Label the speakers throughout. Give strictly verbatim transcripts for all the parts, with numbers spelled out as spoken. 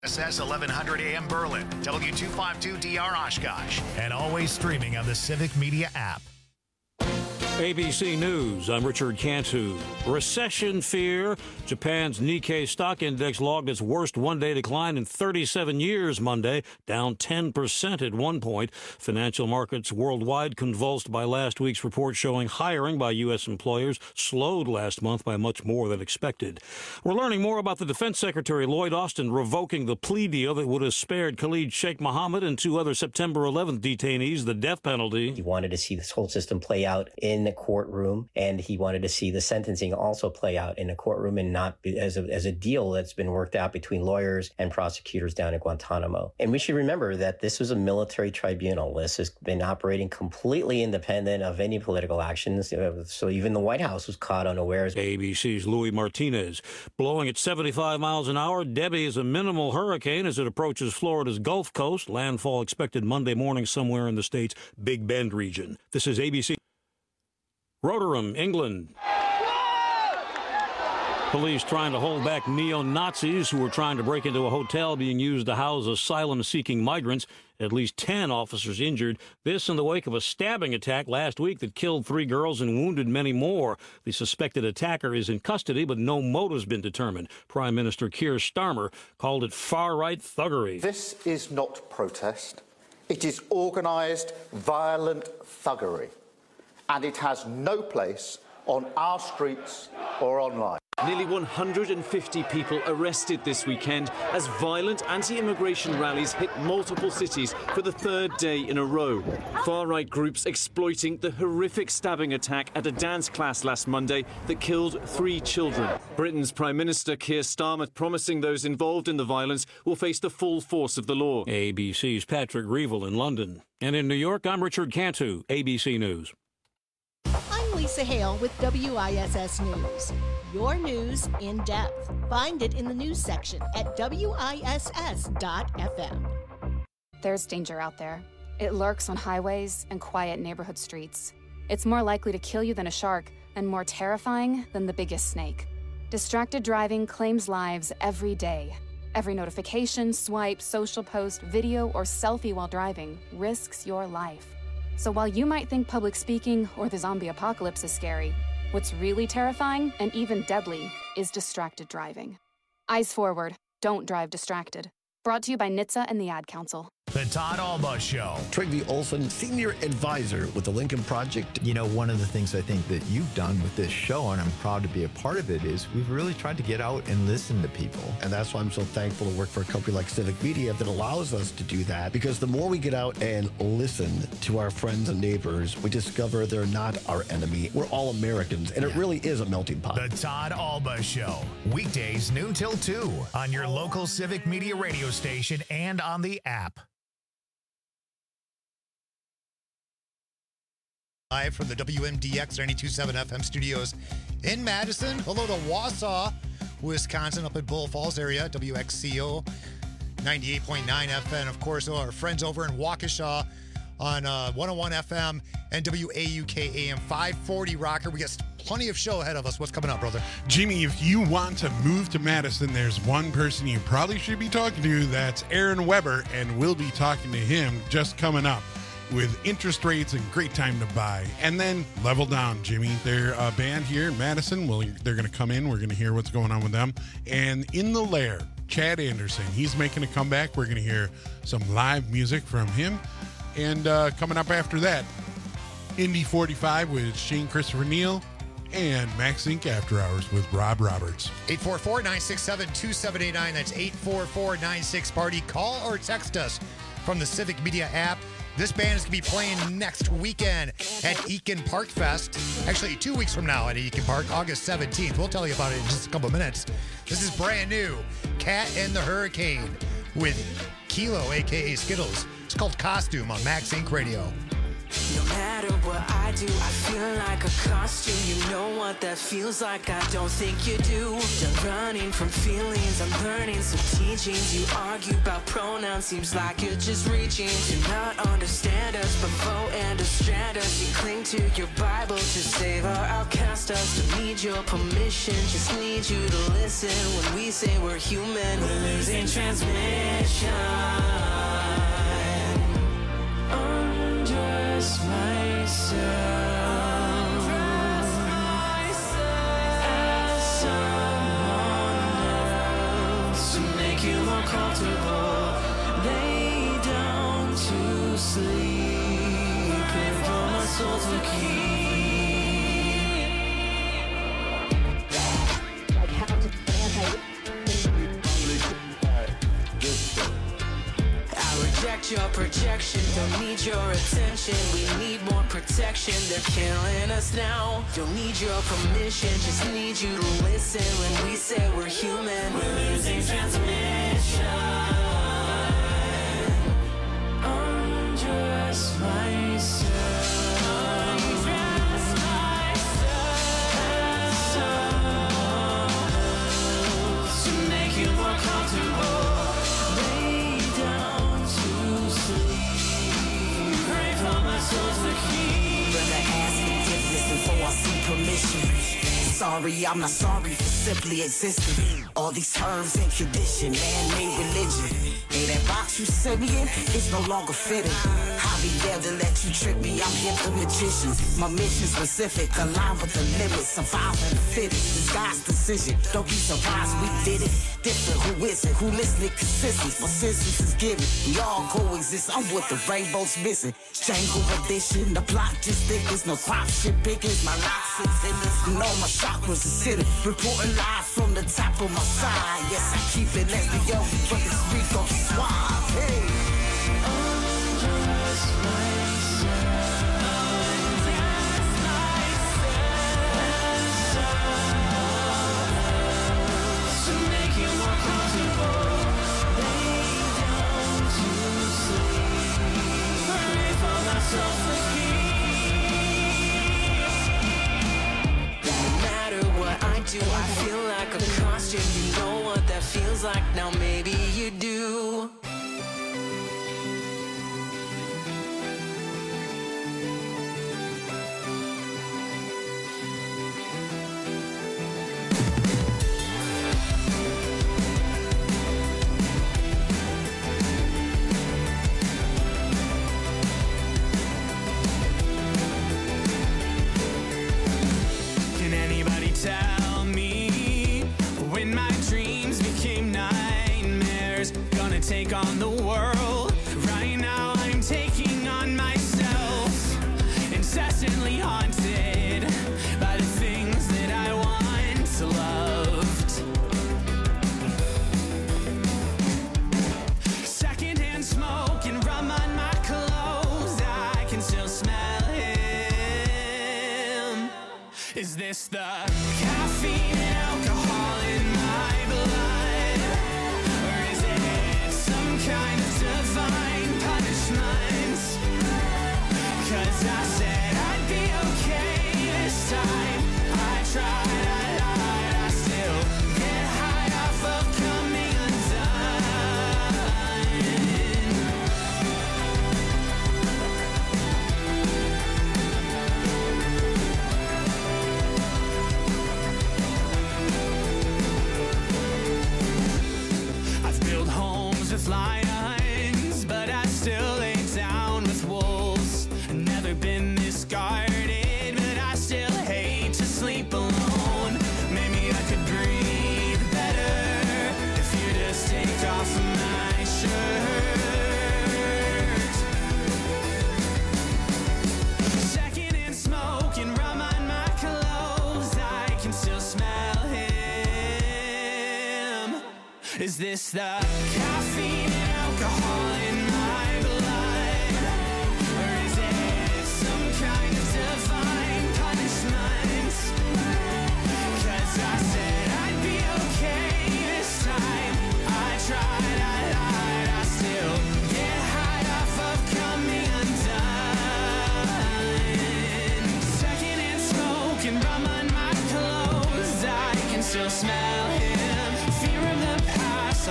Speaker 1: S S eleven hundred A M Berlin, W two fifty-two D R Oshkosh, and always streaming on the Civic Media app.
Speaker 2: A B C News, I'm Richard Cantu. Recession fear. Japan's Nikkei stock index logged its worst one-day decline in thirty-seven years Monday, down ten percent at one point. Financial markets worldwide convulsed by last week's report showing hiring by U S employers slowed last month by much more than expected. We're learning more about the Defense Secretary Lloyd Austin revoking the plea deal that would have spared Khalid Sheikh Mohammed and two other September eleventh detainees the death penalty.
Speaker 3: He wanted to see this whole system play out in the courtroom, and he wanted to see the sentencing also play out in a courtroom and not be, as, a, as a deal that's been worked out between lawyers and prosecutors down at Guantanamo. And we should remember that this was a military tribunal. This has been operating completely independent of any political actions. So even the White House was caught unawares.
Speaker 2: A B C's Louis Martinez. Blowing at seventy-five miles an hour, Debbie is a minimal hurricane as it approaches Florida's Gulf Coast. Landfall expected Monday morning somewhere in the state's Big Bend region. This is A B C. Rotherham, England. Police trying to hold back neo-Nazis who were trying to break into a hotel being used to house asylum-seeking migrants. At least ten officers injured. This in the wake of a stabbing attack last week that killed three girls and wounded many more. The suspected attacker is in custody, but no motive's been determined. Prime Minister Keir Starmer called it far-right thuggery.
Speaker 4: This is not protest. It is organised, violent thuggery. And it has no place on our streets or online.
Speaker 5: Nearly one hundred fifty people arrested this weekend as violent anti-immigration rallies hit multiple cities for the third day in a row. Far-right groups exploiting the horrific stabbing attack at a dance class last Monday that killed three children. Britain's Prime Minister Keir Starmer promising those involved in the violence will face the full force of the law.
Speaker 2: A B C's Patrick Reevell in London. And in New York, I'm Richard Cantu, A B C News.
Speaker 6: I'm Lisa Hale with W I S S News. Your news in depth. Find it in the news section at W I S S dot F M.
Speaker 7: There's danger out there. It lurks on highways and quiet neighborhood streets. It's more likely to kill you than a shark and more terrifying than the biggest snake. Distracted driving claims lives every day. Every notification, swipe, social post, video, or selfie while driving risks your life. So while you might think public speaking or the zombie apocalypse is scary, what's really terrifying and even deadly is distracted driving. Eyes forward, don't drive distracted. Brought to you by N H T S A and the Ad Council.
Speaker 1: The Todd Alba Show.
Speaker 8: Trygve Olson, Senior Advisor with the Lincoln Project.
Speaker 9: You know, one of the things I think that you've done with this show, and I'm proud to be a part of it, is we've really tried to get out and listen to people.
Speaker 8: And that's why I'm so thankful to work for a company like Civic Media that allows us to do that. Because the more we get out and listen to our friends and neighbors, we discover they're not our enemy. We're all Americans, and yeah. It really is a melting pot.
Speaker 1: The Todd Alba Show. Weekdays noon till two on your local Civic Media radio station and on the app. Live from the W M D X ninety-two point seven F M studios in Madison. Hello to Wausau, Wisconsin, up in Bull Falls area, W X C O ninety-eight point nine F M. Of course, our friends over in Waukesha on uh, one oh one F M and W A U K A M five forty Rocker. We got plenty of show ahead of us. What's coming up, brother?
Speaker 10: Jimmy, if you want to move to Madison, there's one person you probably should be talking to. That's Aaron Weber, and we'll be talking to him just coming up with interest rates and great time to buy. And then Level Down, Jimmy. They're a band here in Madison. Well, they're going to come in. We're going to hear what's going on with them. And In the Lair, Chad Anderson. He's making a comeback. We're going to hear some live music from him. And uh, coming up after that, Indy forty-five with Shane Christopher Neal and Max Inc After Hours with Rob Roberts.
Speaker 1: eight four four, nine six seven, two seven eight nine. That's eight four four, nine six, party. Call or text us from the Civic Media app. This band is going to be playing next weekend at Eakin Park Fest. Actually, two weeks from now at Eakin Park, August seventeenth. We'll tell you about it in just a couple of minutes. This is brand new. Cat and the Hurricane with Kilo, a k a. Skittles. It's called Costume on Max Inc Radio.
Speaker 11: No matter what I I do, I feel like a costume. You know what that feels like, I don't think you do. You're running from feelings, I'm learning some teachings. You argue about pronouns, seems like you're just reaching to not understand us, but foe and distract us. You cling to your Bible to save or outcast us. Don't need your permission, just need you to listen when we say we're human. We're losing transmission. Undress myself, undress myself as someone else to make you more comfortable. Lay down to sleep and for my soul to keep. Like how to anti. Reject your projection, don't need your attention. We need more protection, they're killing us now. Don't need your permission, just need you to listen when we say we're human. We're losing transmission. Undress myself, undress myself as someone to make you more comfortable. Before I see permission. Sorry, I'm not sorry for simply existing. All these terms and condition, man-made religion. Hey, that box you sent me in, it's no longer fitting. I'll be there to let you trick me, I'm here the magician. My mission specific, aligned with the limits. Survival the fittest, this God's decision. Don't be surprised we did it. Different, who is it? Who listening consistent? My senses is given. We all coexist, I'm what the rainbow's missing. Jangle edition, the plot just thickens. No crop shit pickings, my life sits in this. You know my chakras are sitting. Reporting live from the top of my side. Yes, I keep it lesbian, but this week I'm suave. Hey. Undress myself, undress myself to make you more comfortable. Lay down to sleep. Pray for myself to keep. No matter what I do, I feel like a costume. You know what that feels like, now maybe you do. Can anybody tell me when my dreams became nightmares? Gonna take on the world. Right now I'm taking on myself. Incessantly haunted by the things that I once loved. Secondhand smoke and rum on my clothes. I can still smell him. Is this the caffeine and alcohol in my blood? Or is it some kind of divine punishment? 'Cause I said I'd be okay this time. I tried, I lied, I still get high off of coming undone. I've built homes with lions, but I still lay down with wolves. Never been this guarded, but I still hate to sleep alone. Maybe I could breathe better if you just take off my shirt. Secondhand smoke and rum on my clothes. I can still smell him. Is this the caffeine and alcohol in my blood? Or is it some kind of divine punishment? 'Cause I said I'd be okay this time. I tried, I lied, I still get high off of coming undone.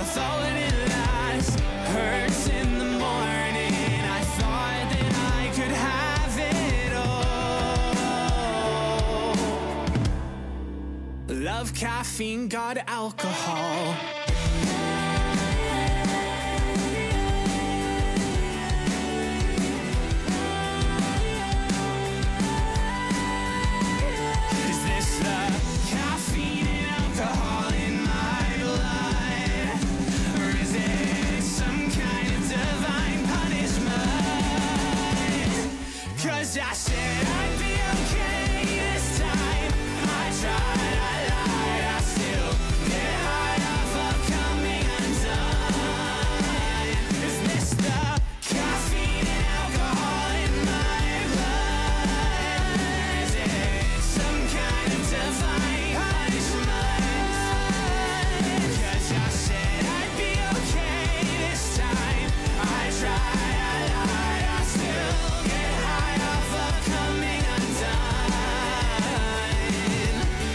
Speaker 12: I thought it last. Hurts in the morning. I thought that I could have it all. Love, caffeine, got alcohol. I said I'd be okay this time. I tried, I lied, I still get high off of coming undone. Is this the caffeine and alcohol in my blood? Is it some kind of divine punishment? 'Cause I said I'd be okay this time. I tried, I lied, I still get high off of coming undone.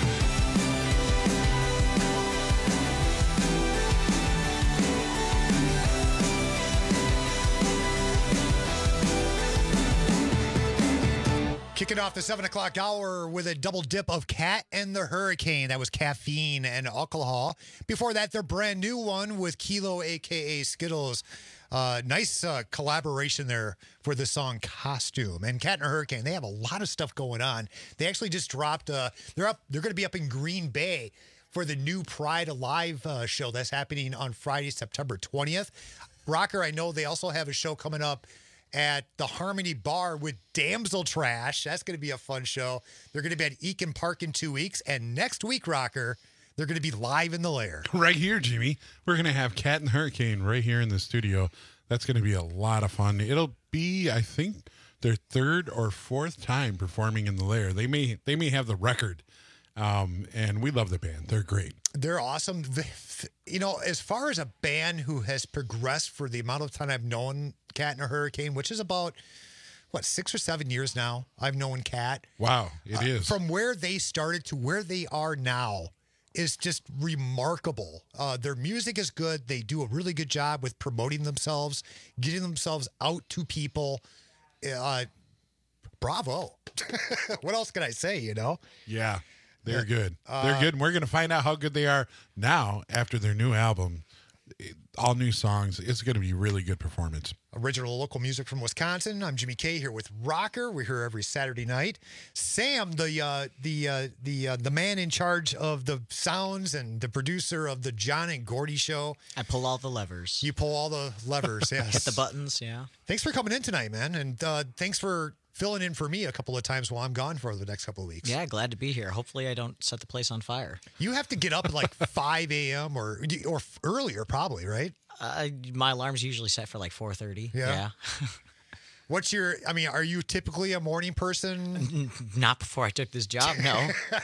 Speaker 1: Kicking off the seven o'clock hour with a double dip of Cat and the Hurricane. That was Caffeine and Alcohol. Before that, their brand new one with Kilo, a k a. Skittles. Uh, nice uh, collaboration there for the song Costume. And Cat and the Hurricane, they have a lot of stuff going on. They actually just dropped, uh, they're up, they're going to be up in Green Bay for the new Pride Alive uh, show. That's happening on Friday, September twentieth. Rocker, I know they also have a show coming up at the Harmony Bar with Damsel Trash. That's going to be a fun show. They're going to be at Eakin Park in two weeks. And next week, Rocker, they're going to be live in the Lair.
Speaker 10: Right here, Jimmy. We're going to have Cat and Hurricane right here in the studio. That's going to be a lot of fun. It'll be, I think, their third or fourth time performing in the Lair. They may they may have the record. Um, and we love the band. They're great.
Speaker 1: They're awesome. You know, as far as a band who has progressed for the amount of time I've known Cat and a Hurricane, which is about, what, six or seven years now, I've known Cat.
Speaker 10: Wow, it
Speaker 1: uh,
Speaker 10: is.
Speaker 1: From where they started to where they are now is just remarkable. Uh, their music is good. They do a really good job with promoting themselves, getting themselves out to people. Uh, bravo. What else can I say, you know?
Speaker 10: Yeah. They're good.
Speaker 1: Uh,
Speaker 10: They're good. And we're going to find out how good they are now after their new album. All new songs. It's going to be really good performance.
Speaker 1: Original local music from Wisconsin. I'm Jimmy K here with Rocker. We're here every Saturday night. Sam, the uh, the uh, the uh, the man in charge of the sounds and the producer of the John and Gordy show.
Speaker 13: I pull all the levers.
Speaker 1: You pull all the levers. Yes.
Speaker 13: Hit the buttons. Yeah.
Speaker 1: Thanks for coming in tonight, man, and uh, thanks for filling in for me a couple of times while I'm gone for the next couple of weeks.
Speaker 13: Yeah, glad to be here. Hopefully I don't set the place on fire.
Speaker 1: You have to get up at like five a.m. or or earlier probably, right?
Speaker 13: Uh, my alarm's usually set for like four thirty.
Speaker 1: Yeah.
Speaker 13: yeah.
Speaker 1: What's your, I mean, are you typically a morning person?
Speaker 13: Not before I took this job, no.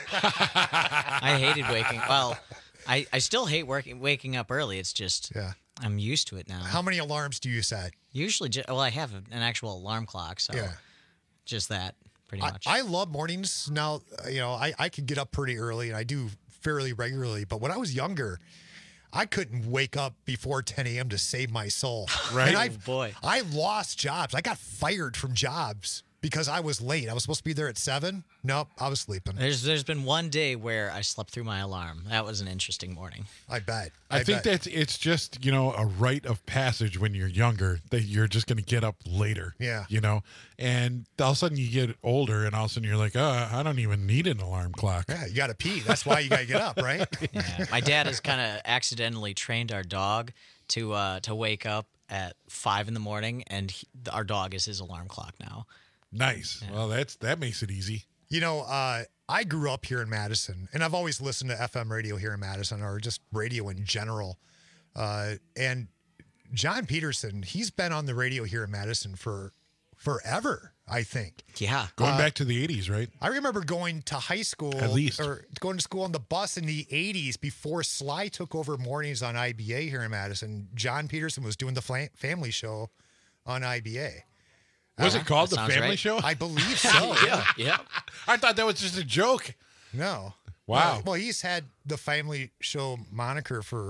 Speaker 13: I hated waking, well, I, I still hate working, waking up early. It's just,
Speaker 1: yeah.
Speaker 13: I'm used to it now.
Speaker 1: How many alarms do you set?
Speaker 13: Usually, just, well, I have an actual alarm clock, so
Speaker 1: yeah.
Speaker 13: just that, pretty much.
Speaker 1: I, I love mornings now. You know, I, I can get up pretty early, and I do fairly regularly. But when I was younger, I couldn't wake up before ten a.m. to save my soul.
Speaker 10: Right?
Speaker 1: And
Speaker 13: Oh,
Speaker 1: I've,
Speaker 13: boy.
Speaker 1: I lost jobs. I got fired from jobs because I was late. I was supposed to be there at seven. Nope, I was sleeping.
Speaker 13: There's There's been one day where I slept through my alarm. That was an interesting morning.
Speaker 1: I bet.
Speaker 10: I,
Speaker 1: I
Speaker 10: think
Speaker 1: bet.
Speaker 10: that's it's just, you know, a rite of passage when you're younger that you're just going to get up later.
Speaker 1: Yeah.
Speaker 10: You know, and all of a sudden you get older and all of a sudden you're like, oh, I don't even need an alarm clock.
Speaker 1: Yeah, you got to pee. That's why you got to get up, right?
Speaker 13: Yeah. My dad has kind of accidentally trained our dog to uh, to wake up at five in the morning, and he, our dog is his alarm clock now.
Speaker 10: Nice. Yeah. Well, that's that makes it easy.
Speaker 1: You know, uh, I grew up here in Madison, and I've always listened to F M radio here in Madison, or just radio in general. Uh, and John Peterson, he's been on the radio here in Madison for forever, I think.
Speaker 13: Yeah.
Speaker 10: Going
Speaker 1: Uh,
Speaker 10: back to the eighties, right?
Speaker 1: I remember going to high school,
Speaker 10: At least.
Speaker 1: or going to school on the bus in the eighties before Sly took over mornings on I B A here in Madison. John Peterson was doing the fla- family show on I B A.
Speaker 10: Was
Speaker 1: Uh,
Speaker 10: it called
Speaker 13: that
Speaker 10: the
Speaker 13: sounds
Speaker 10: Family
Speaker 13: right.
Speaker 10: Show?
Speaker 1: I believe so.
Speaker 13: Yeah. Yeah.
Speaker 10: I thought that was just a joke.
Speaker 1: No.
Speaker 10: Wow.
Speaker 1: Well, well, he's had the family show moniker for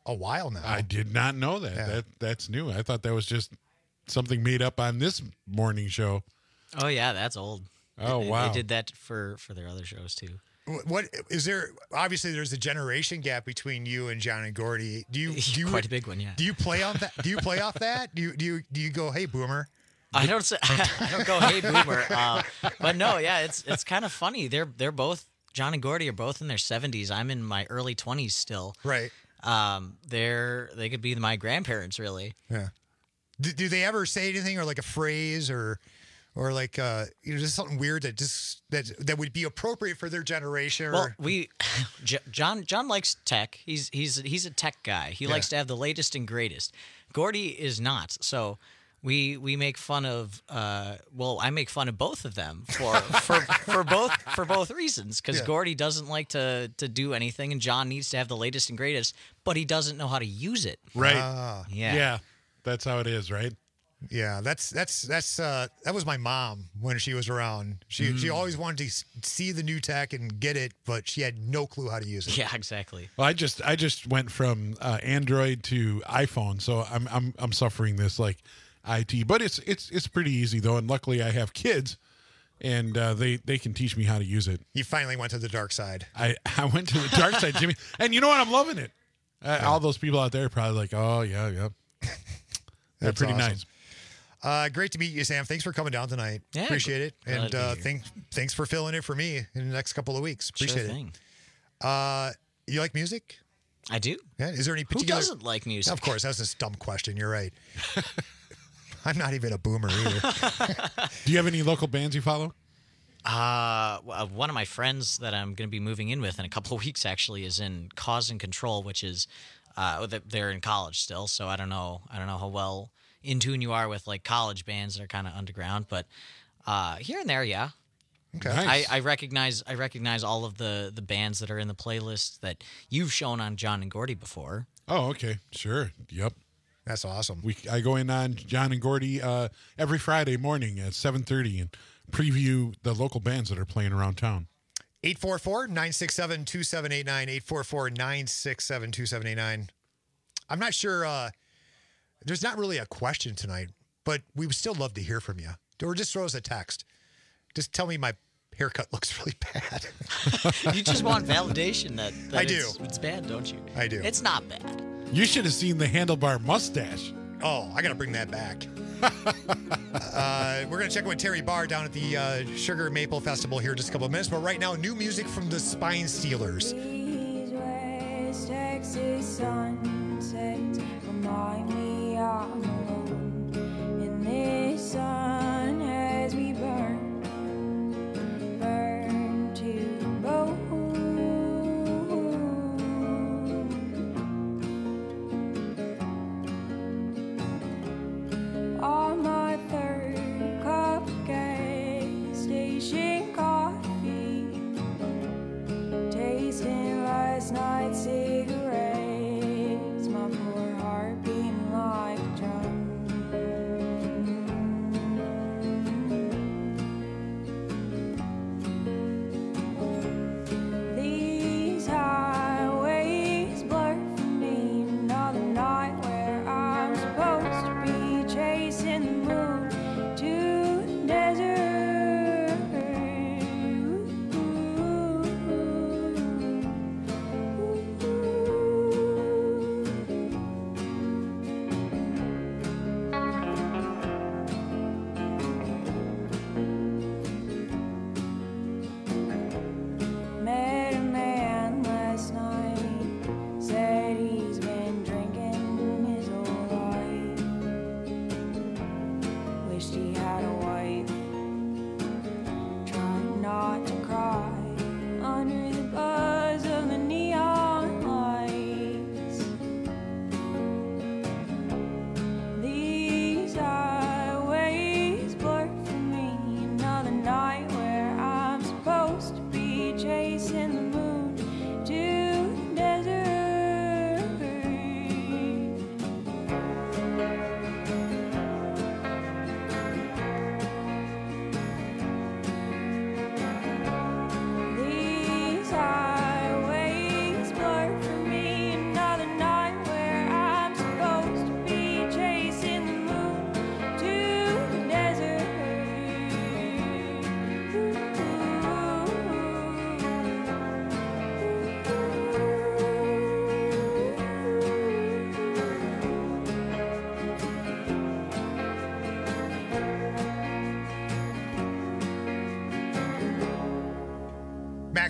Speaker 1: a while now.
Speaker 10: I did not know that.
Speaker 1: Yeah.
Speaker 10: That that's new. I thought that was just something made up on this morning show.
Speaker 13: Oh yeah, that's old.
Speaker 10: Oh
Speaker 13: They-
Speaker 10: wow.
Speaker 13: They did that for for their other shows too.
Speaker 1: Wh- What is there? Obviously, there's a generation gap between you and John and Gordy. Do you? Do you
Speaker 13: Quite a big one, yeah.
Speaker 1: Do you play on that? Do you play off that? Do you? Do you? Do you go, hey, boomer?
Speaker 13: I don't say, I don't go, hey boomer, uh, but no, yeah, it's it's kind of funny. They're they're both John and Gordy are both in their seventies. I'm in my early twenties still.
Speaker 1: Right.
Speaker 13: Um, they're they could be my grandparents really.
Speaker 1: Yeah. Do, do they ever say anything or like a phrase or, or like uh, you know, just something weird that just that that would be appropriate for their generation? Or,
Speaker 13: Well, we J- John John likes tech. He's he's he's a tech guy. He
Speaker 1: Yeah.
Speaker 13: likes to have the latest and greatest. Gordy is not. So we we make fun of uh well, I make fun of both of them for for, for both for both reasons cuz
Speaker 1: Yeah.
Speaker 13: Gordy doesn't like to to do anything and John needs to have the latest and greatest, but he doesn't know how to use it.
Speaker 10: Right.
Speaker 1: Ah.
Speaker 13: Yeah.
Speaker 10: Yeah. That's how it is, right?
Speaker 1: Yeah, that's that's that's uh, that was my mom when she was around. She she
Speaker 10: Mm.
Speaker 1: always wanted to s- see the new tech and get it, but she had no clue how to use it.
Speaker 13: Yeah, exactly.
Speaker 10: Well, I just I just went from uh, Android to iPhone, so I'm I'm I'm suffering this like I T, but it's it's it's pretty easy though, and luckily I have kids, and uh, they they can teach me how to use it.
Speaker 1: You finally went to the dark side.
Speaker 10: I I went to the dark side, Jimmy, and you know what? I'm loving it. Uh, All those people out there are probably like, oh yeah, yeah, they're
Speaker 1: That's
Speaker 10: pretty
Speaker 1: awesome.
Speaker 10: nice.
Speaker 1: Uh, great to meet you, Sam. Thanks for coming down tonight.
Speaker 13: Yeah,
Speaker 1: Appreciate it.
Speaker 13: glad
Speaker 1: And
Speaker 13: to be
Speaker 1: uh,
Speaker 13: here.
Speaker 1: thanks thanks for filling it for me in the next couple of weeks. Appreciate
Speaker 13: Sure
Speaker 1: it.
Speaker 13: thing.
Speaker 1: Uh, you like music?
Speaker 13: I do.
Speaker 1: Yeah. Is there any
Speaker 13: Who
Speaker 1: particular?
Speaker 13: doesn't like music?
Speaker 1: Of course, that's a dumb question. You're right. I'm not even a boomer either.
Speaker 10: Do you have any local bands you follow?
Speaker 13: Uh, w- uh, one of my friends that I'm going to be moving in with in a couple of weeks actually is in Cause and Control, which is uh, th- they're in college still, so I don't know. I don't know how well in tune you are with like college bands that are kind of underground, but uh, here and there, yeah.
Speaker 1: Okay.
Speaker 10: Nice.
Speaker 13: I, I recognize I recognize all of the the bands that are in the playlist that you've shown on John and Gordy before.
Speaker 10: Oh, okay, sure, yep.
Speaker 1: That's awesome.
Speaker 10: We I go in on John and Gordy uh, every Friday morning at seven thirty and preview the local bands that are playing around town.
Speaker 1: eight four four, nine six seven, two seven eight nine, eight four four, nine six seven, two seven eight nine. I'm not sure. Uh, there's not really a question tonight, but we would still love to hear from you. Or just throw us a text. Just tell me my haircut looks really bad.
Speaker 13: You just want validation that, that
Speaker 1: I do.
Speaker 13: It's, it's bad, don't you?
Speaker 1: I do.
Speaker 13: It's not bad.
Speaker 10: You should have seen the handlebar mustache.
Speaker 1: Oh, I got to bring that back. uh, we're going to check in with Terry Barr down at the uh, Sugar Maple Festival here in just a couple of minutes. But right now, new music from the Spine Stealers.
Speaker 14: These West Texas sunsets remind me I'm alone in this sun as we burn, burn to bone. On my third cup of gas station coffee, tasting last night's cigarettes, my poor heart beating loud.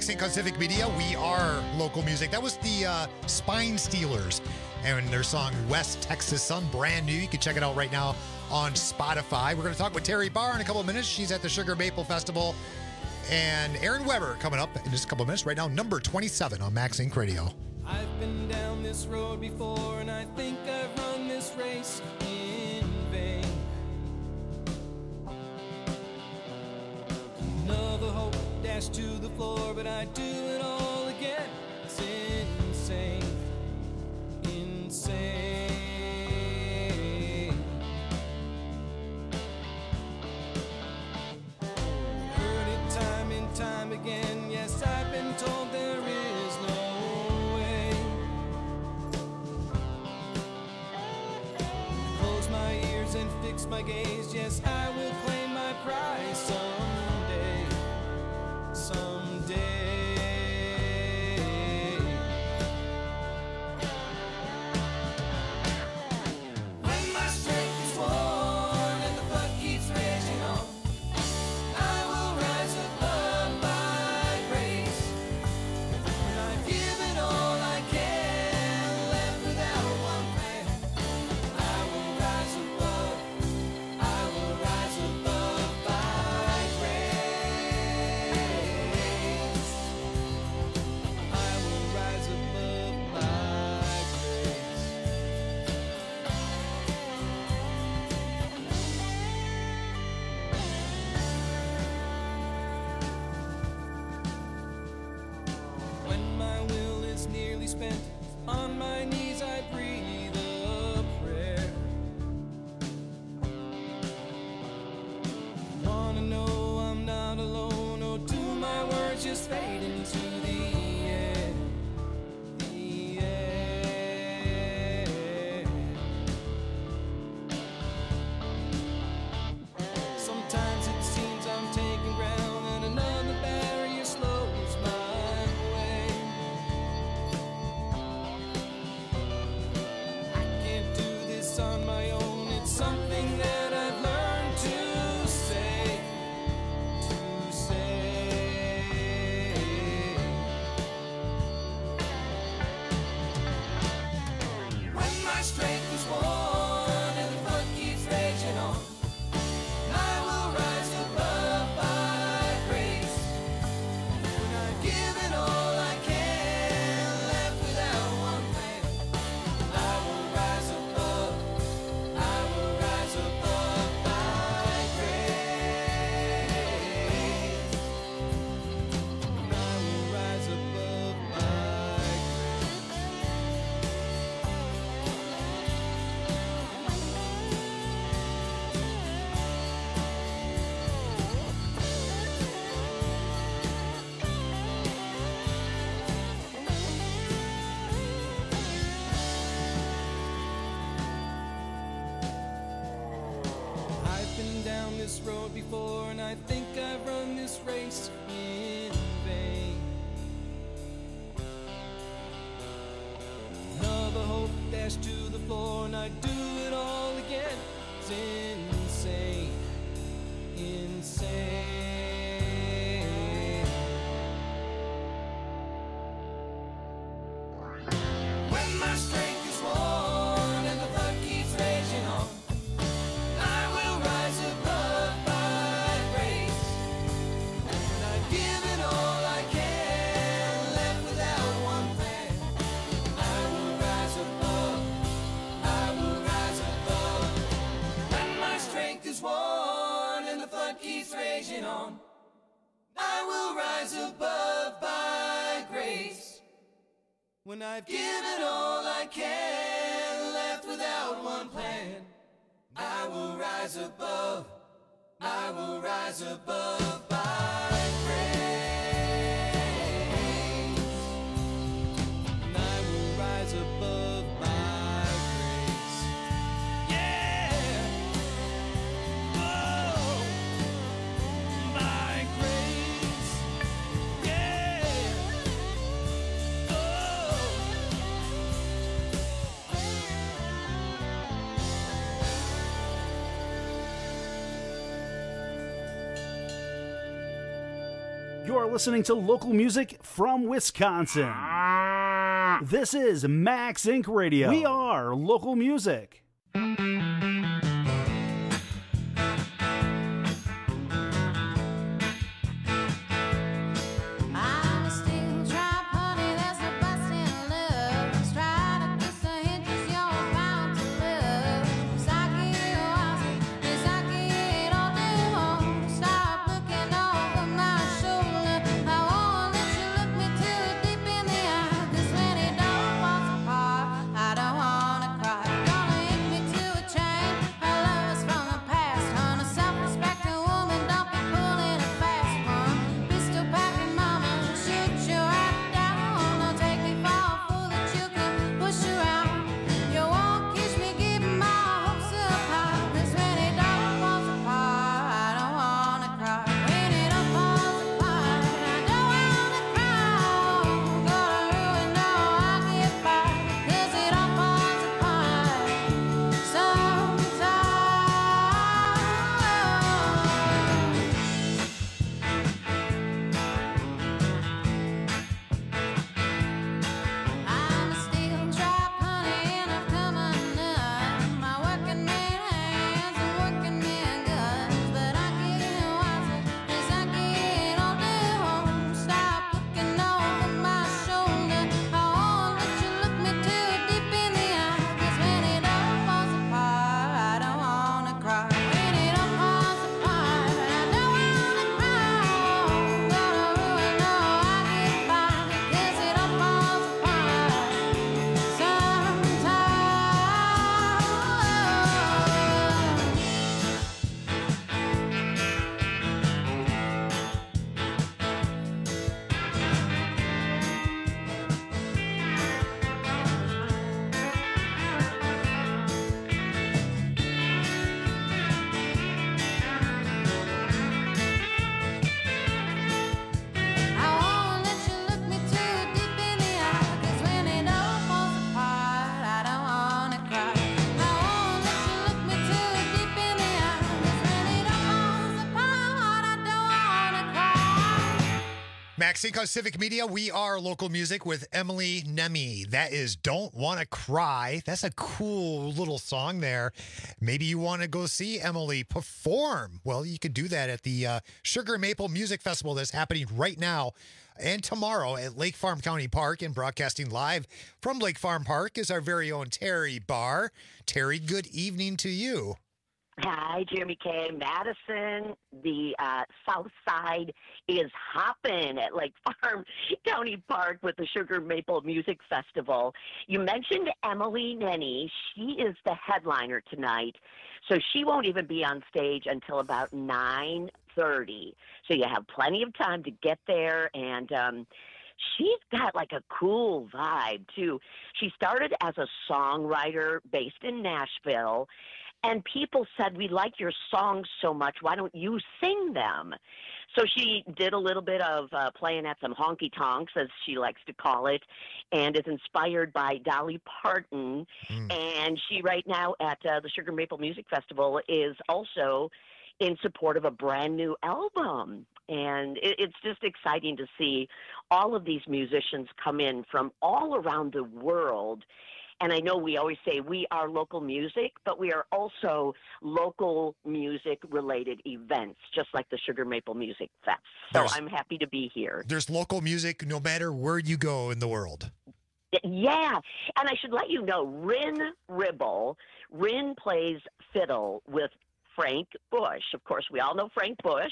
Speaker 1: Max Inc on Civic Media. We are local music. That was the uh, Spine Stealers and their song West Texas Sun, brand new. You can check it out right now on Spotify. We're going to talk with Terry Barr in a couple of minutes. She's at the Sugar Maple Festival. And Aaron Weber coming up in just a couple of minutes. Right now, number twenty-seven on Max Inc Radio.
Speaker 12: I've been down this road before, and I think I've run this race in vain. Another hope dashed to the floor, but I do it all again. It's insane, insane. Heard it time and time again. Yes, I've been told there is no way. Close my ears and fix my gaze. Yes, I will claim my prize someday, someday. When my strength is worn and the blood keeps raging on, I will rise above my grace. When I've given all I can, left without one plan, I will rise above, I will rise above by grace. I will rise above by grace. When my will is nearly spent, on my knees I breathe a prayer. Wanna know I'm not alone, or do my words just fade into the air? The air. Sometimes it seems I'm taking ground, and another barrier slows my way. I can't do this on my own. It's something that I've learned to say, to say. When my strength is worn and the blood keeps raging on, I will rise above by grace. When I've given all I can, left without one plan, I will rise above, I will rise above by grace. I will rise above by I've been down this road before, and I think I've run this race in vain. Another hope dashed to the floor, and I do it all again. It's insane, insane. When my strength is worn and the blood keeps raging on, I will rise above by grace. When I've given all I can, left without one plan, I will rise above, I will rise above. When my strength is worn and the flood keeps raging on, I will rise above by grace. When I've given all I can, left without one plan, I will rise above, I will rise above by grace. And I will rise above by grace. Yeah. Oh, by grace. Yeah. Oh.
Speaker 15: You're listening to local music from Wisconsin. This is Max Incorporated. Radio. We are local music.
Speaker 1: Maxinco Civic Media, we are local music with Emily Nemi. That is Don't Wanna Cry. That's a cool little song there. Maybe you want to go see Emily perform. Well, you could do that at the uh, Sugar Maple Music Festival that's happening right now and tomorrow at Lake Farm County Park. And broadcasting live from Lake Farm Park is our very own Terry Barr. Terry, good evening to you.
Speaker 16: Hi, Jeremy K. Madison. The uh, South Side is hopping at Lake Farm County Park with the Sugar Maple Music Festival. You mentioned Emily Nemi. She is the headliner tonight, so she won't even be on stage until about nine thirty. So you have plenty of time to get there, and um, she's got like a cool vibe, too. She started as a songwriter based in Nashville, and people said, we like your songs so much, why don't you sing them? So she did a little bit of uh, playing at some honky-tonks, as she likes to call it, and is inspired by Dolly Parton. Mm. And she right now at uh, the Sugar Maple Music Festival is also in support of a brand new album. And it, it's just exciting to see all of these musicians come in from all around the world. And I know we always say we are local music, but we are also local music-related events, just like the Sugar Maple Music Fest. So there's, I'm happy to be here.
Speaker 1: There's local music no matter where you go in the world.
Speaker 16: Yeah, and I should let you know, Rin Ribble, Rin plays fiddle with Frank Bush. Of course, we all know Frank Bush.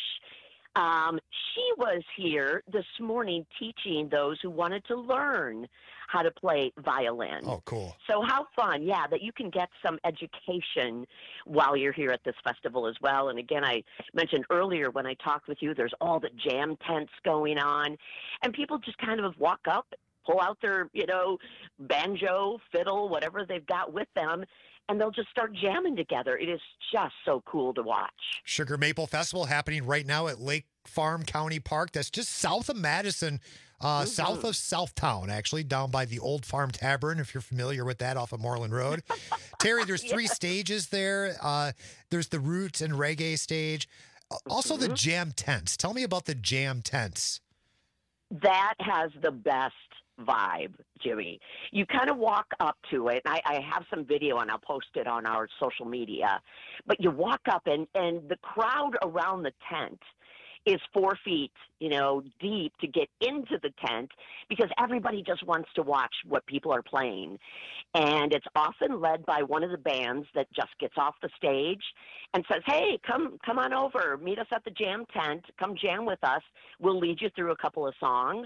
Speaker 16: Um, she was here this morning teaching those who wanted to learn how to play violin.
Speaker 1: Oh, cool.
Speaker 16: So how fun, yeah, that you can get some education while you're here at this festival as well. And again, I mentioned earlier when I talked with you, there's all the jam tents going on, and people just kind of walk up, pull out their, you know, banjo, fiddle, whatever they've got with them, and they'll just start jamming together. It is just so cool to watch.
Speaker 1: Sugar Maple Festival happening right now at Lake Farm County Park. That's just south of Madison, uh, mm-hmm. south of Southtown, actually, down by the Old Farm Tavern, if you're familiar with that, off of Moreland Road. Terry, there's three yeah. stages there. Uh, there's the roots and reggae stage. Also, mm-hmm. the jam tents. Tell me about the jam tents.
Speaker 16: That has the best vibe, Jimmy. You kind of walk up to it. I, I have some video and I'll post it on our social media. But you walk up and, and the crowd around the tent is four feet, you know, deep to get into the tent because everybody just wants to watch what people are playing. And it's often led by one of the bands that just gets off the stage and says, hey, come come on over, meet us at the jam tent, come jam with us. We'll lead you through a couple of songs.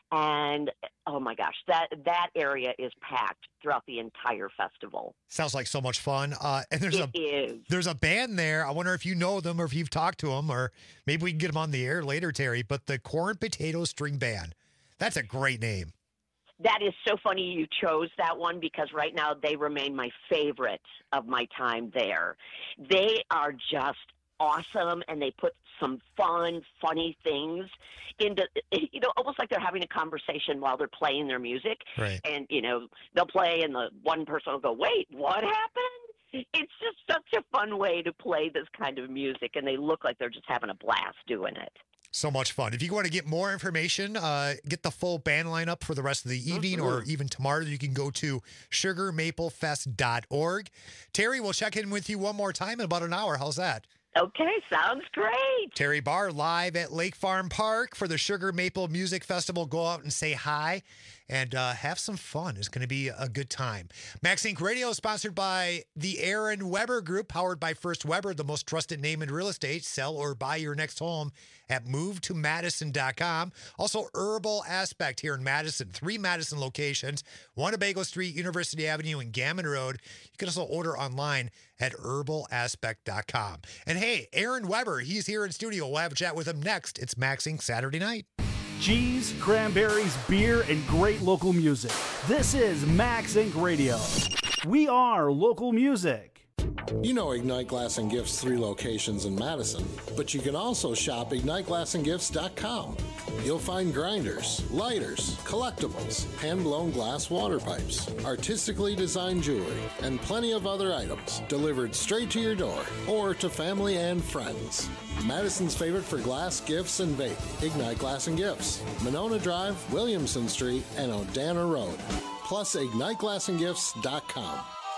Speaker 16: And oh my gosh, that that area is packed throughout the entire festival.
Speaker 1: Sounds like so much fun. Uh, and there's
Speaker 16: It
Speaker 1: a
Speaker 16: is.
Speaker 1: there's a band there. I wonder if you know them or if you've talked to them, or maybe we can get them on the air later, Terry. But the Corn Potato String Band. That's a great name.
Speaker 16: That is so funny you chose that one because right now they remain my favorite of my time there. They are just awesome and they put some fun, funny things into, you know, almost like they're having a conversation while they're playing their music.
Speaker 1: Right.
Speaker 16: And, you know, they'll play and the one person will go, wait, what happened? It's just such a fun way to play this kind of music and they look like they're just having a blast doing it.
Speaker 1: So much fun. If you want to get more information, uh, get the full band lineup for the rest of the evening or even tomorrow, you can go to sugar maple fest dot org. Terry, we'll check in with you one more time in about an hour. How's that?
Speaker 16: Okay, sounds great.
Speaker 1: Terry Barr live at Lake Farm Park for the Sugar Maple Music Festival. Go out and say hi and uh, have some fun. It's going to be a good time. Max Inc Radio is sponsored by the Aaron Weber Group, powered by First Weber, the most trusted name in real estate. Sell or buy your next home at move to madison dot com. Also, Herbal Aspect here in Madison. Three Madison locations, Winnebago Street, University Avenue, and Gammon Road. You can also order online at herbal aspect dot com. And hey, Aaron Weber, he's here in studio. We'll have a chat with him next. It's Max Inc Saturday night.
Speaker 15: Cheese, cranberries, beer, and great local music. This is Max Inc Radio. We are local music.
Speaker 17: You know Ignite Glass and Gifts' three locations in Madison, but you can also shop ignite glass and gifts dot com. You'll find grinders, lighters, collectibles, hand-blown glass water pipes, artistically designed jewelry, and plenty of other items delivered straight to your door or to family and friends. Madison's favorite for glass, gifts, and vape, Ignite Glass and Gifts, Monona Drive, Williamson Street, and Odana Road. Plus ignite glass and gifts dot com.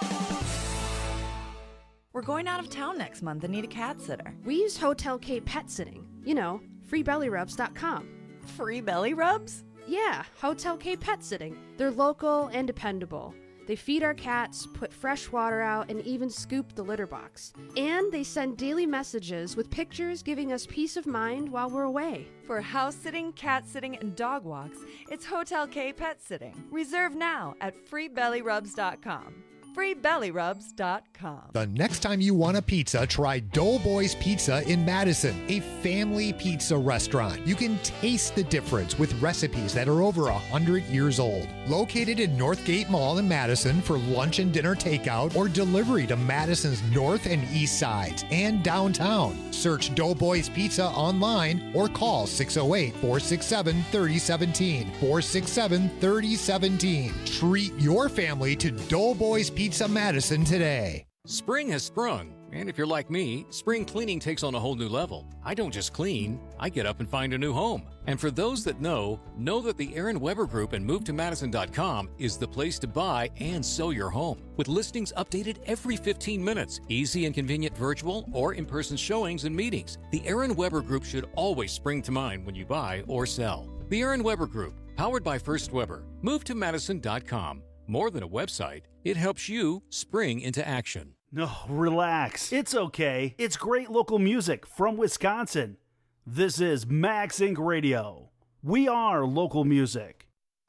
Speaker 18: We're going out of town next month and need a cat sitter.
Speaker 19: We use Hotel K Pet Sitting. You know, free belly rubs dot com.
Speaker 18: Free belly rubs?
Speaker 19: Yeah, Hotel K Pet Sitting. They're local and dependable. They feed our cats, put fresh water out, and even scoop the litter box. And they send daily messages with pictures giving us peace of mind while we're away.
Speaker 18: For house sitting, cat sitting, and dog walks, it's Hotel K Pet Sitting. Reserve now at free belly rubs dot com. free belly rubs dot com.
Speaker 1: The next time you want a pizza, try Doughboys Pizza in Madison, a family pizza restaurant. You can taste the difference with recipes that are over one hundred years old. Located in Northgate Mall in Madison for lunch and dinner takeout or delivery to Madison's north and east sides and downtown. Search Doughboys Pizza online or call six oh eight, four six seven, three oh one seven, four six seven, three oh one seven. Treat your family to Doughboys Pizza Pizza Madison today.
Speaker 20: Spring has sprung, and if you're like me, spring cleaning takes on a whole new level. I don't just clean, I get up and find a new home. And for those that know, know that the Aaron Weber Group and move to madison dot com is the place to buy and sell your home. With listings updated every fifteen minutes, easy and convenient virtual or in-person showings and meetings, the Aaron Weber Group should always spring to mind when you buy or sell. The Aaron Weber Group, powered by First Weber, move to madison dot com. More than a website, it helps you spring into action.
Speaker 15: No, relax. It's okay. It's great local music from Wisconsin. This is Max Inc Radio. We are local music.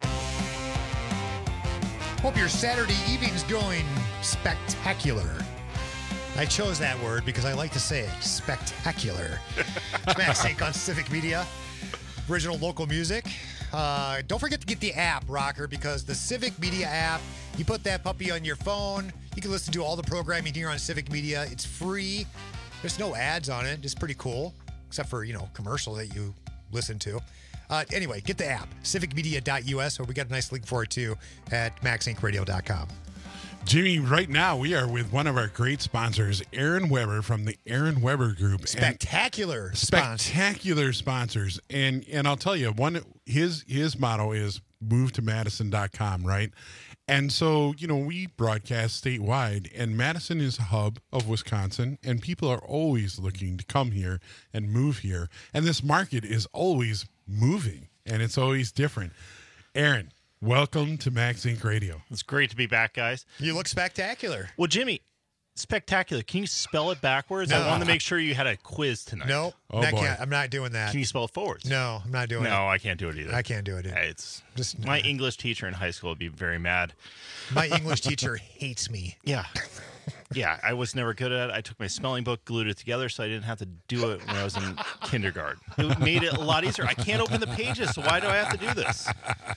Speaker 1: Hope your Saturday evening's going spectacular. I chose that word because I like to say it. Spectacular. It's Max Inc on Civic Media. Original local music. Uh, don't forget to get the app, Rocker, because the Civic Media app, you put that puppy on your phone. You can listen to all the programming here on Civic Media. It's free. There's no ads on it. It's pretty cool, except for, you know, commercial that you listen to. Uh, anyway, get the app, civic media dot u s, or we got a nice link for it, too, at max inc radio dot com.
Speaker 10: Jimmy, right now we are with one of our great sponsors, Aaron Weber from the Aaron Weber Group.
Speaker 1: Spectacular
Speaker 10: and
Speaker 1: sponsor.
Speaker 10: Spectacular sponsors. And and I'll tell you, one his his motto is move to madison dot com, right? And so, you know, we broadcast statewide, and Madison is a hub of Wisconsin, and people are always looking to come here and move here. And this market is always moving, and it's always different. Aaron, welcome to Max Inc Radio.
Speaker 21: It's great to be back, guys.
Speaker 1: You look spectacular.
Speaker 21: Well, Jimmy, spectacular. Can you spell it backwards?
Speaker 1: No.
Speaker 21: I wanted to make sure you had a quiz tonight.
Speaker 1: No,
Speaker 10: Oh,
Speaker 1: I
Speaker 10: boy.
Speaker 1: can't, I'm not doing that.
Speaker 21: Can you spell it forwards?
Speaker 1: No, I'm not doing it.
Speaker 21: No, I can't do it either.
Speaker 1: I can't do it.
Speaker 21: Yeah, It's
Speaker 1: Just
Speaker 21: my English teacher in high school would be very mad.
Speaker 1: My English teacher hates me.
Speaker 21: Yeah. Yeah, I was never good at it. I took my spelling book, glued it together, so I didn't have to do it when I was in kindergarten. It made it a lot easier. I can't open the pages, so why do I have to do this?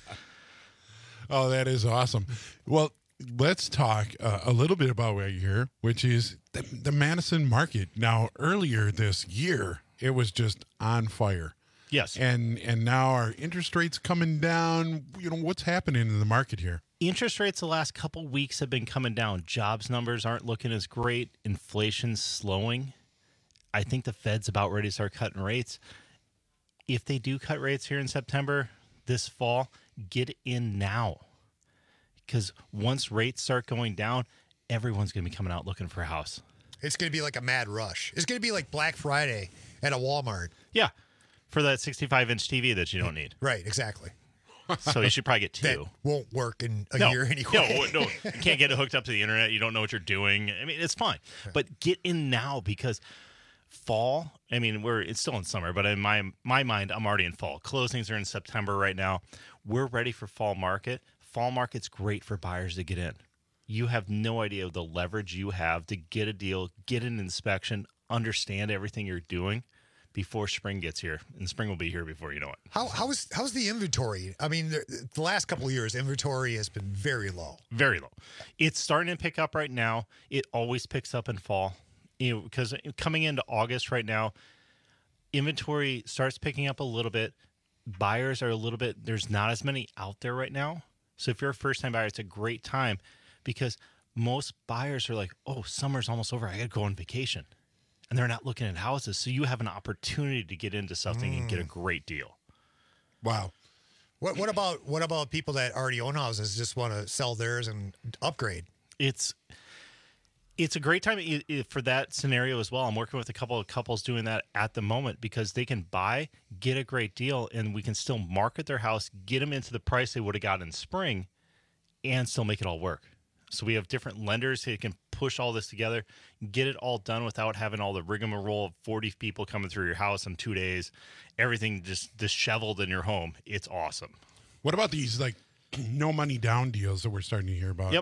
Speaker 10: Oh, that is awesome. Well, let's talk uh, a little bit about why you're here, which is the, the Madison market. Now, earlier this year, it was just on fire.
Speaker 21: Yes.
Speaker 10: And and now our interest rates coming down. You know, what's happening in the market here?
Speaker 21: Interest rates the last couple weeks have been coming down. Jobs numbers aren't looking as great. Inflation's slowing. I think the Fed's about ready to start cutting rates. If they do cut rates here in September, this fall, get in now. Because once rates start going down, everyone's going to be coming out looking for a house.
Speaker 1: It's going to be like a mad rush. It's going to be like Black Friday at a Walmart.
Speaker 21: Yeah, for that sixty-five inch T V that you don't need.
Speaker 1: Right, exactly.
Speaker 21: So you should probably get two.
Speaker 1: That won't work in a
Speaker 21: no,
Speaker 1: year anyway.
Speaker 21: No, no, you can't get it hooked up to the internet. You don't know what you're doing. I mean, it's fine. But get in now because fall, I mean, we're it's still in summer, but in my my mind, I'm already in fall. Closings are in September right now. We're ready for fall market. Fall market's great for buyers to get in. You have no idea of the leverage you have to get a deal, get an inspection, understand everything you're doing before spring gets here. And spring will be here before you know it.
Speaker 1: How how is how's the inventory? I mean, the, the last couple of years, inventory has been very low.
Speaker 21: Very low. It's starting to pick up right now. It always picks up in fall. You know, because coming into August right now, inventory starts picking up a little bit. Buyers are a little bit, there's not as many out there right now. So if you're a first-time buyer, it's a great time because most buyers are like, oh, summer's almost over. I got to go on vacation. And they're not looking at houses. So you have an opportunity to get into something mm. and get a great deal.
Speaker 10: Wow.
Speaker 1: What what about what about people that already own houses just want to sell theirs and upgrade?
Speaker 21: It's it's a great time for that scenario as well. I'm working with a couple of couples doing that at the moment because they can buy, get a great deal, and we can still market their house, get them into the price they would have got in spring, and still make it all work. So we have different lenders who can push all this together, get it all done without having all the rigmarole of forty people coming through your house in two days, everything just disheveled in your home. It's awesome.
Speaker 10: What about these like no money down deals that we're starting to hear about?
Speaker 21: Yep.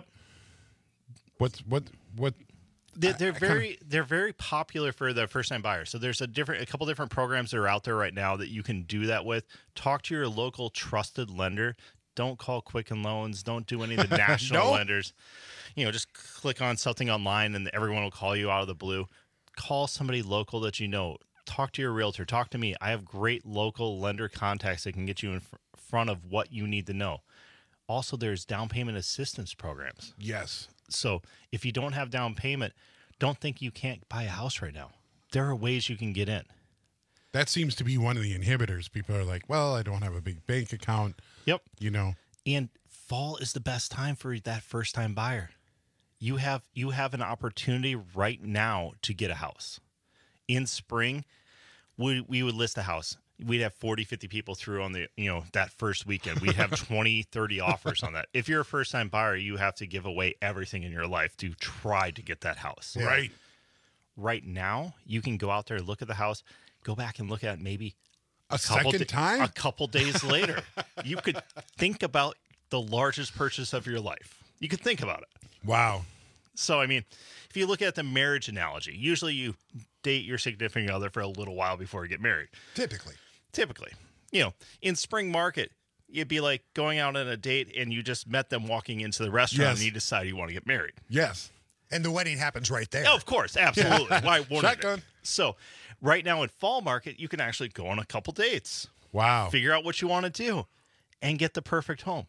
Speaker 10: What's what what?
Speaker 21: They're, they're
Speaker 10: I- I
Speaker 21: very
Speaker 10: kinda-
Speaker 21: they're very popular for the first time buyers. So there's a different a couple different programs that are out there right now that you can do that with. Talk to your local trusted lender. Don't call Quicken Loans. Don't do any of the national
Speaker 10: Nope.
Speaker 21: lenders. You know, just click on something online and everyone will call you out of the blue. Call somebody local that you know. Talk to your realtor. Talk to me. I have great local lender contacts that can get you in fr- front of what you need to know. Also, there's down payment assistance programs.
Speaker 10: Yes.
Speaker 21: So if you don't have down payment, don't think you can't buy a house right now. There are ways you can get in.
Speaker 10: That seems to be one of the inhibitors. People are like, well, I don't have a big bank account.
Speaker 21: Yep.
Speaker 10: You know.
Speaker 21: And fall is the best time for that first time buyer. You have you have an opportunity right now to get a house. In spring, we we would list a house. We'd have forty, fifty people through on the, you know, that first weekend. We'd have twenty, thirty offers on that. If you're a first time buyer, you have to give away everything in your life to try to get that house.
Speaker 10: Yeah. Right.
Speaker 21: Right now, you can go out there, look at the house, go back and look at it maybe
Speaker 10: A
Speaker 21: couple
Speaker 10: second
Speaker 21: da-
Speaker 10: time?
Speaker 21: A couple days later. You could think about the largest purchase of your life. You could think about it.
Speaker 10: Wow.
Speaker 21: So, I mean, if you look at the marriage analogy, usually you date your significant other for a little while before you get married.
Speaker 1: Typically.
Speaker 21: Typically. You know, in spring market, it'd be like going out on a date and you just met them walking into the restaurant
Speaker 1: Yes.
Speaker 21: and you decide you want to get married.
Speaker 10: Yes.
Speaker 1: And the wedding happens right there.
Speaker 21: Oh, of course, absolutely. Why wouldn't
Speaker 10: Shotgun.
Speaker 21: it? So, right now in fall market, you can actually go on a couple dates.
Speaker 10: Wow.
Speaker 21: Figure out what you want to do and get the perfect home.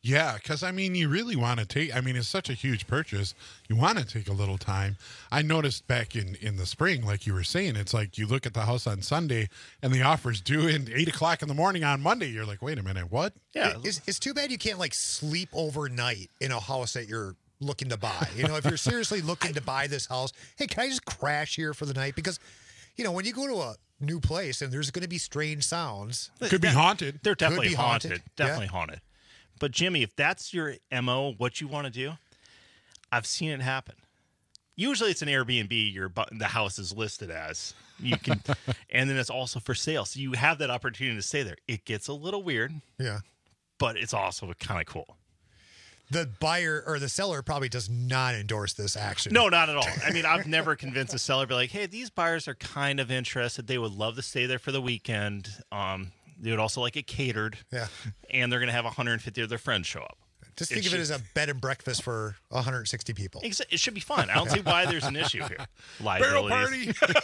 Speaker 10: Yeah, because I mean, you really want to take. I mean, it's such a huge purchase. You want to take a little time. I noticed back in in the spring, like you were saying, it's like you look at the house on Sunday and the offer's due in eight o'clock in the morning on Monday. You're like, wait a minute, what?
Speaker 1: Yeah, it's, it's too bad you can't like sleep overnight in a house that you're looking to buy. You know, if you're seriously looking to buy this house, hey, can I just crash here for the night? Because, you know, when you go to a new place and there's going to be strange sounds,
Speaker 10: Could be haunted.
Speaker 21: They're
Speaker 1: Could
Speaker 21: definitely
Speaker 1: be
Speaker 21: haunted.
Speaker 1: haunted.
Speaker 21: Definitely
Speaker 1: Yeah.
Speaker 21: haunted. But Jimmy, if that's your M O, what you want to do, I've seen it happen. Usually it's an Airbnb, your bu- the house is listed as. You can and then it's also for sale. So you have that opportunity to stay there. It gets a little weird.
Speaker 1: Yeah.
Speaker 21: But it's also kind of cool.
Speaker 1: the buyer or the seller probably does not endorse this action.
Speaker 21: No, not at all. I mean, I've never convinced a seller to be like, hey, these buyers are kind of interested. They would love to stay there for the weekend. Um, they would also like it catered.
Speaker 1: Yeah.
Speaker 21: And they're going to have one hundred fifty of their friends show up.
Speaker 1: Just think of it as a bed and breakfast for one hundred sixty people.
Speaker 21: Exa- It should be fun. I don't see why there's an issue here.
Speaker 10: Barrel
Speaker 21: Liabilities.
Speaker 10: party.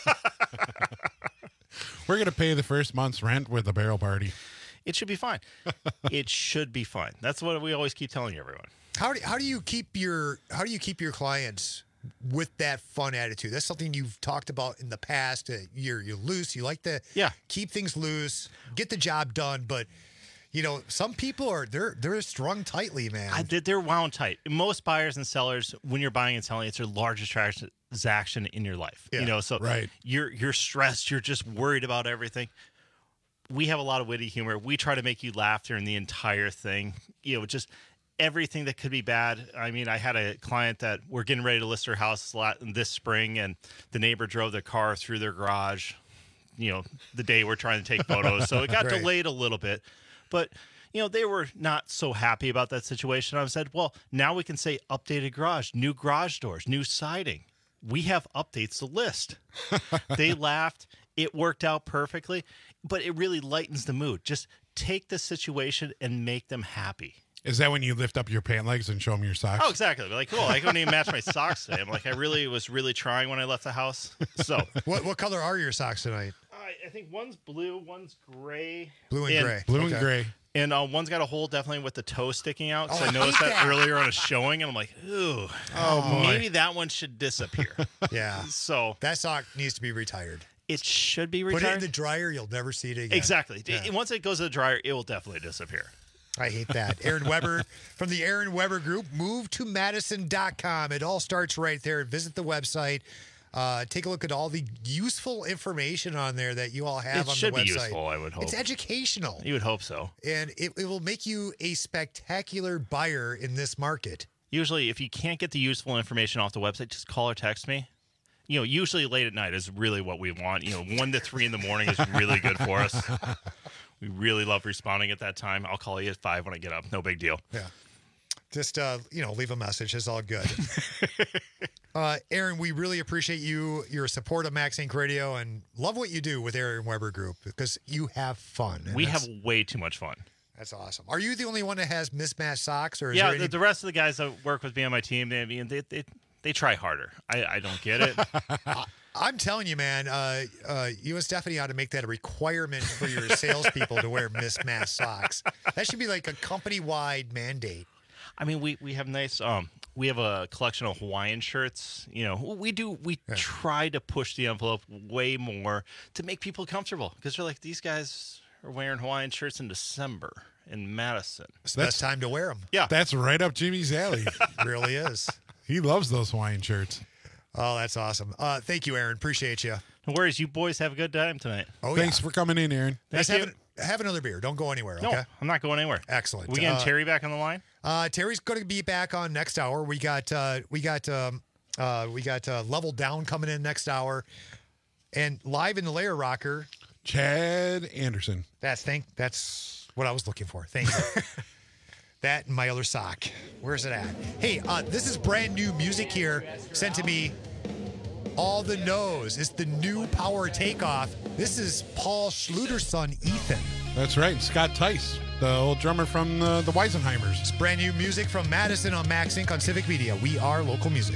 Speaker 10: We're going to pay the first month's rent with a barrel party.
Speaker 21: It should be fine. It should be fine. That's what we always keep telling everyone.
Speaker 1: How do how do you keep your how do you keep your clients with that fun attitude? That's something you've talked about in the past. Uh, you're you're loose. You like to
Speaker 21: yeah.
Speaker 1: keep things loose, get the job done. But you know, some people are they're they're strung tightly, man.
Speaker 21: I, they're wound tight. Most buyers and sellers, when you're buying and selling, it's your largest transaction in your life.
Speaker 1: Yeah,
Speaker 21: you know, so
Speaker 10: right.
Speaker 21: you're you're stressed. You're just worried about everything. We have a lot of witty humor. We try to make you laugh during the entire thing. You know, just everything that could be bad. I mean, I had a client that we're getting ready to list her house this spring, and the neighbor drove their car through their garage, you know, the day we're trying to take photos. So it got
Speaker 1: Right.
Speaker 21: delayed a little bit. But, you know, they were not so happy about that situation. I said, well, now we can say updated garage, new garage doors, new siding. We have updates to list. They laughed. It worked out perfectly, but it really lightens the mood. Just take the situation and make them happy.
Speaker 10: Is that when you lift up your pant legs and show them your socks?
Speaker 21: Oh, exactly. They're like, cool. I couldn't even match my socks today. I'm like, I really was really trying when I left the house. So,
Speaker 1: what what color are your socks tonight?
Speaker 21: I, I think one's blue, one's gray.
Speaker 1: Blue and gray.
Speaker 10: Blue
Speaker 1: Okay.
Speaker 10: and gray.
Speaker 21: And uh, one's got a hole definitely with the toe sticking out. So
Speaker 1: Oh,
Speaker 21: I
Speaker 1: I
Speaker 21: noticed
Speaker 1: hate
Speaker 21: that,
Speaker 1: that.
Speaker 21: earlier on a showing, and I'm like, ooh,
Speaker 10: Oh, boy.
Speaker 21: maybe that one should disappear.
Speaker 1: Yeah.
Speaker 21: So
Speaker 1: That sock needs to be retired.
Speaker 21: it should be
Speaker 1: Put
Speaker 21: retired.
Speaker 1: it in the dryer, you'll never see it again.
Speaker 21: Exactly.
Speaker 1: Yeah.
Speaker 21: It- once it goes to the dryer, it will definitely disappear.
Speaker 1: I hate that. Aaron Weber from the Aaron Weber Group. Move to Madison dot com. It all starts right there. Visit the website. Uh, take a look at all the useful information on there that you all have
Speaker 21: It
Speaker 1: on
Speaker 21: should
Speaker 1: the
Speaker 21: be
Speaker 1: website.
Speaker 21: useful, I would hope.
Speaker 1: It's educational.
Speaker 21: You would hope so.
Speaker 1: And it, it will make you a spectacular buyer in this market.
Speaker 21: Usually, if you can't get the useful information off the website, just call or text me. You know, usually late at night is really what we want. You know, one to three in the morning is really good for us. We really love responding at that time. I'll call you at five when I get up. No big deal.
Speaker 1: Yeah. Just, uh, you know, leave a message. It's all good. uh, Aaron, we really appreciate you, your support of Max Inc Radio, and love what you do with Aaron Weber Group because you have fun. and
Speaker 21: We
Speaker 1: that's-
Speaker 21: have way too much fun.
Speaker 1: That's awesome. Are you the only one that has mismatched socks, or is
Speaker 21: Yeah,
Speaker 1: there any?
Speaker 21: the, the rest of the guys that work with me on my team, they, I mean, they, they, they try harder. I, I don't get it.
Speaker 1: I'm telling you, man. Uh, uh, you and Stephanie ought to make that a requirement for your salespeople to wear mismatched socks. That should be like a company-wide mandate.
Speaker 21: I mean, we, we have nice, um, we have a collection of Hawaiian shirts. You know, we do, we try to push the envelope way more to make people comfortable because they're like, these guys are wearing Hawaiian shirts in December in Madison.
Speaker 1: It's the best time to wear them.
Speaker 21: Yeah.
Speaker 10: That's right up Jimmy's alley.
Speaker 1: Really is.
Speaker 10: He loves those Hawaiian shirts.
Speaker 1: Oh, that's awesome. Uh, thank you, Aaron. Appreciate you.
Speaker 21: No worries. You boys have a good time tonight.
Speaker 1: Oh,
Speaker 10: Thanks
Speaker 1: yeah.
Speaker 10: for coming in, Aaron.
Speaker 1: Let's
Speaker 21: Thank
Speaker 1: have,
Speaker 21: you.
Speaker 1: an- have another beer. Don't go anywhere,
Speaker 21: No,
Speaker 1: okay?
Speaker 21: I'm not going anywhere.
Speaker 1: Excellent.
Speaker 21: We getting
Speaker 1: Uh,
Speaker 21: Terry back on the line?
Speaker 1: Uh, Terry's going to be back on next hour. We got uh, we got um, uh, we got uh, Level Down coming in next hour, and live in the Layer Rocker,
Speaker 10: Chad Anderson.
Speaker 1: That's thank. That's what I was looking for. Thank you. That and my other sock. Where's it at? Hey, uh, this is brand new music here sent to me. All the Nose. It's the new Power Takeoff. This is Paul Schluter's son, Ethan.
Speaker 10: That's right. Scott Tice, the old drummer from the, the Weisenheimers.
Speaker 1: It's brand new music from Madison on Max Inc on Civic Media. We are local music.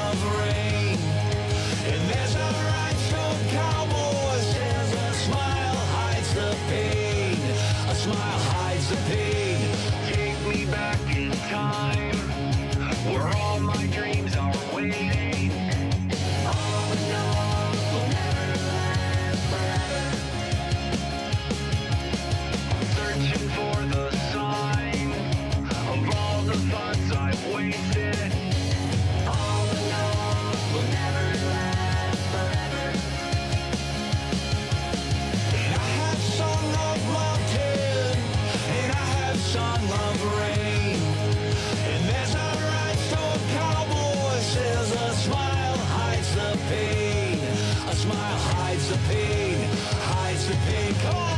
Speaker 12: love rain. And there's a rhinestone cowboy says a smile hides the pain. A smile hides the pain. Take me back in time, where all my dreams are waiting. All the notes will never last forever. I'm searching for the sign of all the thoughts I've wasted. All the notes will never last forever. And I have sung of mountain, and I have sung of rain. And there's a rhinestone cowboy says a smile hides the pain. A smile hides the pain, hides the pain. Come on.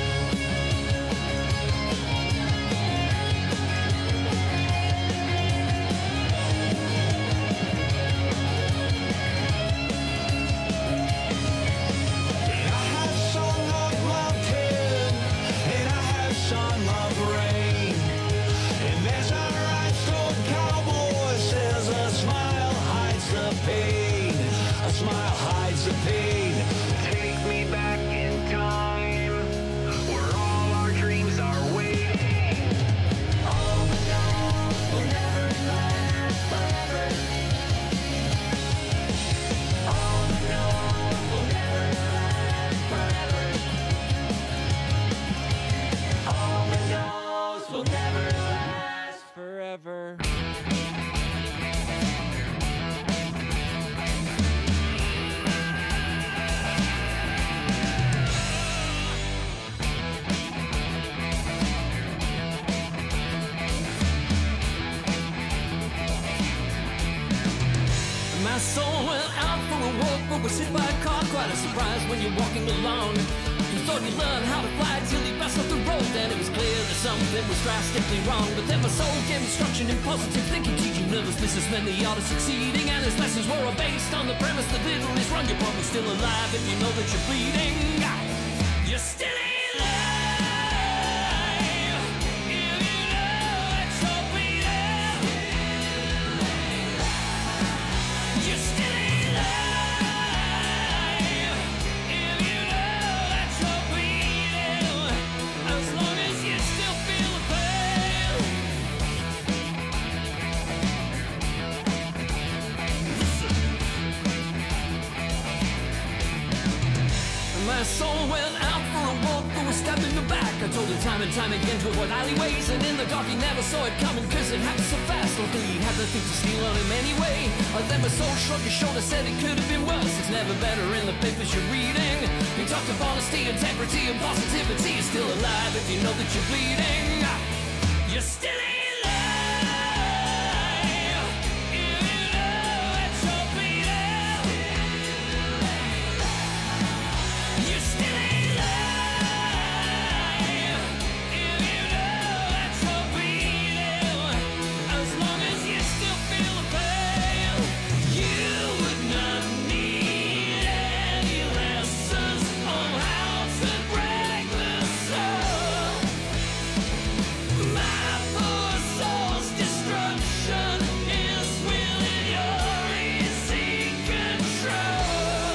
Speaker 12: And I have sung of mountain, and I have sung of rain. And there's a rhinestone cowboy says a smile hides the pain. A smile hides the pain. Take me back in time, where all our dreams are waiting. All the notes will never last forever. All the notes will never last forever. All the notes will never last forever.
Speaker 3: My soul went out for a walk, but was hit by a car. Quite a surprise when you're walking along. You thought you learned how to fly till you passed off the road. Then it was clear that something was drastically wrong. But then my soul gave instruction in positive thinking, teaching nervous businessmen the art of succeeding. And his lessons were all based on the premise that little is wrong. You're probably still alive if you know that you're bleeding. You're still alive. If you know that you're bleeding. You're still alive. If you know that you're bleeding. As long as you still feel the pain. My soul went out for a walk, but was stabbed in the back. I told her time and time again to avoid alleyways, and in the dark he never saw it coming, cause it happened so fast. Luckily he had nothing to steal on him anyway. And then my soul shrugged his shoulders, said it could have been worse. It's never better in the papers you're reading. He talked of honesty, integrity, and positivity. You're still alive if you know that you're bleeding. You're still alive. If you know that you're bleeding. You're still alive. If you know that you're bleeding. As long as you still feel the pain. You would not need any lessons on how to break the soul. My poor soul's destruction is within your easy control.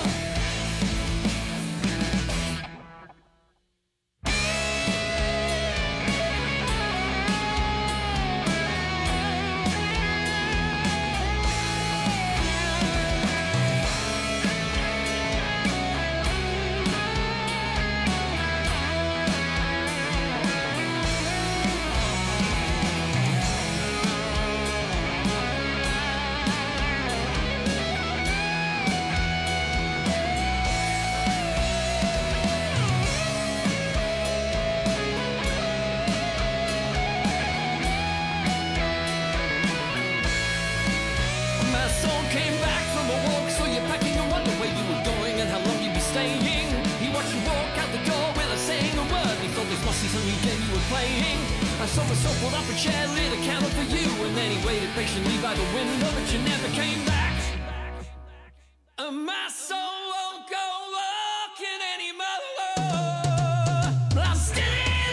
Speaker 3: My soul came back from a walk, so you're packing and wonder where you were going and how long you'd be staying. He watched you walk out the door without saying a word. He thought this must be some new game you were playing. I saw my soul pulled up a chair, lit a candle for you, and then he waited patiently by the window, but you never came back. And my soul won't go walking anymore. But I'm still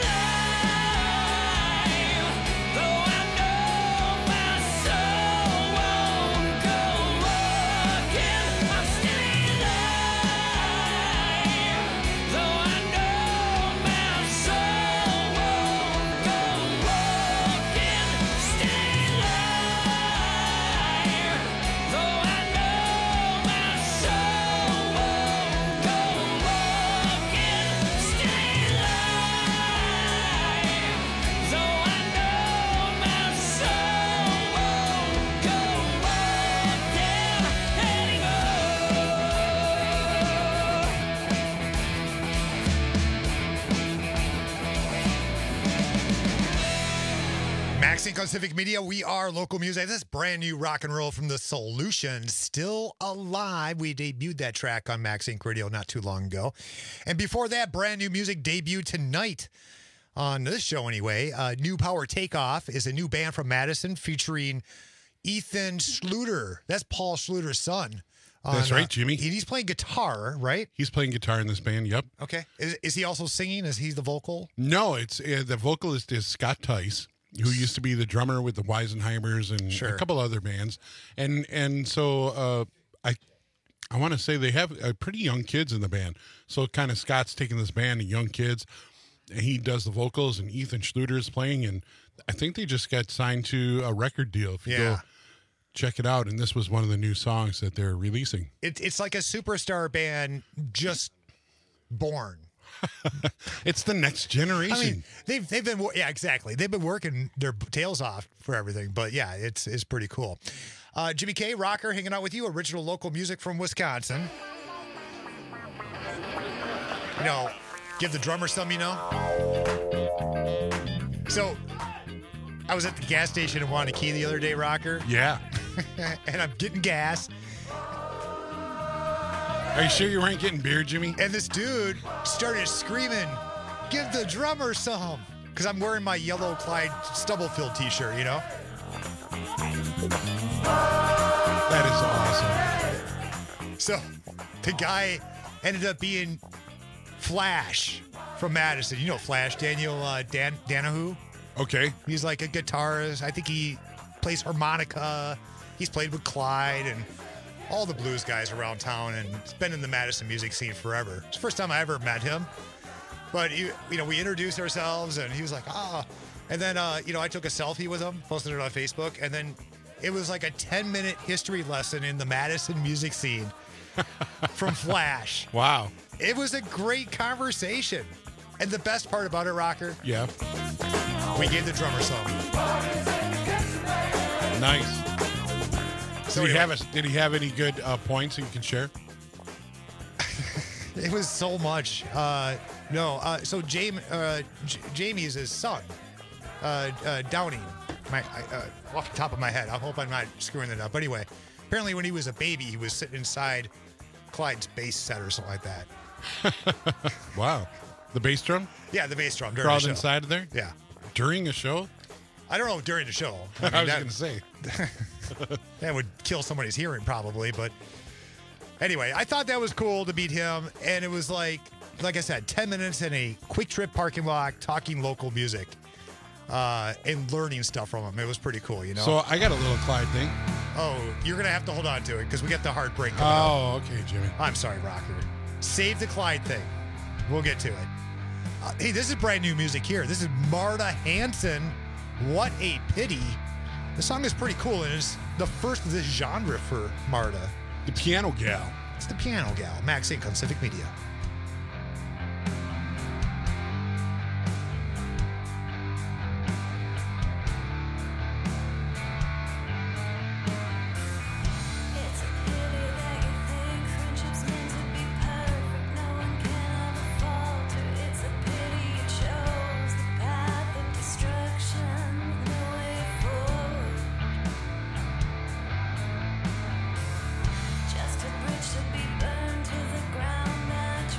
Speaker 3: alive, though I know my soul won't go walking.
Speaker 1: MaxInc on Civic Media. We are local music. This is brand new rock and roll from The Solutions. Still alive. We debuted that track on MaxInc Radio not too long ago. And before that, brand new music debuted tonight on this show anyway. Uh, New Power Takeoff is a new band from Madison featuring Ethan Schluter. That's Paul Schluter's son.
Speaker 10: That's
Speaker 1: on,
Speaker 10: right,
Speaker 1: uh,
Speaker 10: Jimmy.
Speaker 1: and he's playing guitar, right?
Speaker 10: He's playing guitar in this band, yep.
Speaker 1: Okay. Is, is he also singing? Is he the vocal?
Speaker 10: No, it's uh, the vocalist is Scott Tice, who used to be the drummer with the Weisenheimers and
Speaker 1: Sure.
Speaker 10: a couple other bands. And and so uh, I I want to say they have uh, pretty young kids in the band. So kind of Scott's taking this band and young kids, and he does the vocals, and Ethan Schluter is playing, and I think they just got signed to a record deal. If you
Speaker 1: Yeah.
Speaker 10: go check it out, and this was one of the new songs that they're releasing.
Speaker 1: It, it's like a superstar band just born.
Speaker 10: It's the next generation.
Speaker 1: I mean, they've they've been wo- yeah, exactly. They've been working their tails off for everything, but yeah, it's it's pretty cool. Uh, Jimmy K, rocker, hanging out with you. Original local music from Wisconsin. You know, give the drummer some. You know. So, I was at the gas station in Wanakee the other day, rocker.
Speaker 10: Yeah.
Speaker 1: And I'm getting gas.
Speaker 10: Are you sure you weren't getting beer, Jimmy?
Speaker 1: And this dude started screaming, "Give the drummer some!" Because I'm wearing my yellow Clyde Stubblefield t-shirt, you know?
Speaker 10: That is awesome.
Speaker 1: So the guy ended up being Flash from Madison. You know Flash, Daniel uh, Dan Danahu?
Speaker 10: Okay.
Speaker 1: He's like a guitarist. I think he plays harmonica. He's played with Clyde and all the blues guys around town, and he's been in the Madison music scene forever. It's the first time I ever met him. But, he, you know, we introduced ourselves, and he was like, ah. And then, uh, you know, I took a selfie with him, posted it on Facebook, and then it was like a ten-minute history lesson in the Madison music scene from Flash.
Speaker 10: Wow.
Speaker 1: It was a great conversation. And the best part about it, Rocker,
Speaker 10: Yeah.
Speaker 1: we gave the drummer some.
Speaker 10: Nice.
Speaker 1: So
Speaker 10: did, he
Speaker 1: anyway.
Speaker 10: have a, did he have any good uh, points that you can share?
Speaker 1: It was so much. Uh, no, uh, so Jamie, uh, J- Jamie is his son, uh, uh, Downing. My, I, uh, off the top of my head, I hope I'm not screwing it up. But anyway, apparently when he was a baby, he was sitting inside Clyde's bass set or something like that.
Speaker 10: Wow. The bass drum?
Speaker 1: Yeah, the bass drum during
Speaker 10: Crawled
Speaker 1: the show.
Speaker 10: inside of there?
Speaker 1: Yeah.
Speaker 10: During a show?
Speaker 1: I don't know during the show.
Speaker 10: I,
Speaker 1: mean,
Speaker 10: was
Speaker 1: that-
Speaker 10: going to say.
Speaker 1: that would kill somebody's hearing probably, but anyway, I thought that was cool to meet him, and it was like, like I said, ten minutes in a Quick Trip parking lot talking local music uh, and learning stuff from him. It was pretty cool, you know.
Speaker 10: So I got a little Clyde thing.
Speaker 1: Oh, you're gonna have to hold on to it because we got the heartbreak coming up.
Speaker 10: Oh, okay, Jimmy.
Speaker 1: I'm sorry, Rocker. Save the Clyde thing. We'll get to it. Uh, hey, this is brand new music here. This is Marta Hanson. What a pity. The song is pretty cool, and it's the first of this genre for Marta.
Speaker 10: The piano gal.
Speaker 1: It's the piano gal. MaxInc on Civic Media.
Speaker 12: Just a bridge to be burned to the ground that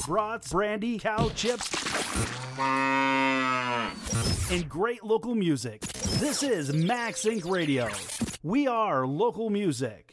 Speaker 15: brats, brandy, cow chips, and great local music. This is Max Inc Radio. We are local music.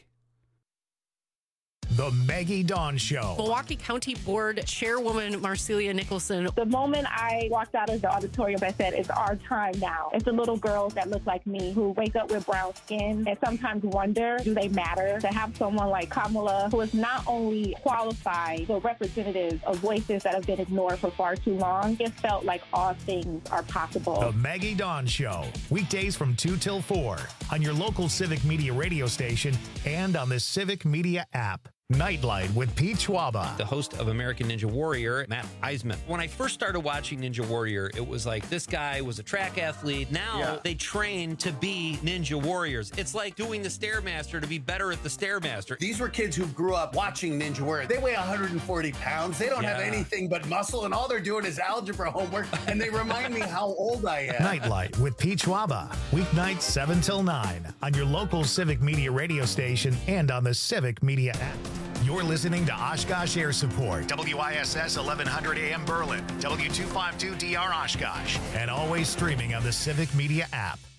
Speaker 4: The Maggie Dawn Show.
Speaker 22: Milwaukee County Board Chairwoman Marcelia Nicholson.
Speaker 23: The moment I walked out of the auditorium, I said, it's our time now. It's the little girls that look like me who wake up with brown skin and sometimes wonder, do they matter? To have someone like Kamala, who is not only qualified, but representative of voices that have been ignored for far too long, it felt like all things are possible.
Speaker 4: The Maggie Dawn Show. Weekdays from two till four on your local Civic Media radio station and on the Civic Media app. Nightlight with Pete Schwaba.
Speaker 24: The host of American Ninja Warrior, Matt Eisman. When I first started watching Ninja Warrior, it was like this guy was a track athlete. Now yeah. they train to be Ninja Warriors. It's like doing the Stairmaster to be better at the Stairmaster.
Speaker 25: These were kids who grew up watching Ninja Warrior. They weigh one hundred forty pounds. They don't yeah. have anything but muscle, and all they're doing is algebra homework, and they remind me how old I am.
Speaker 4: Nightlight with Pete Schwaba. Weeknights seven till nine on your local Civic Media radio station and on the Civic Media app. You're listening to Oshkosh Air Support, W I S S eleven hundred A M Berlin, W two fifty-two D R Oshkosh, and always streaming on the Civic Media app.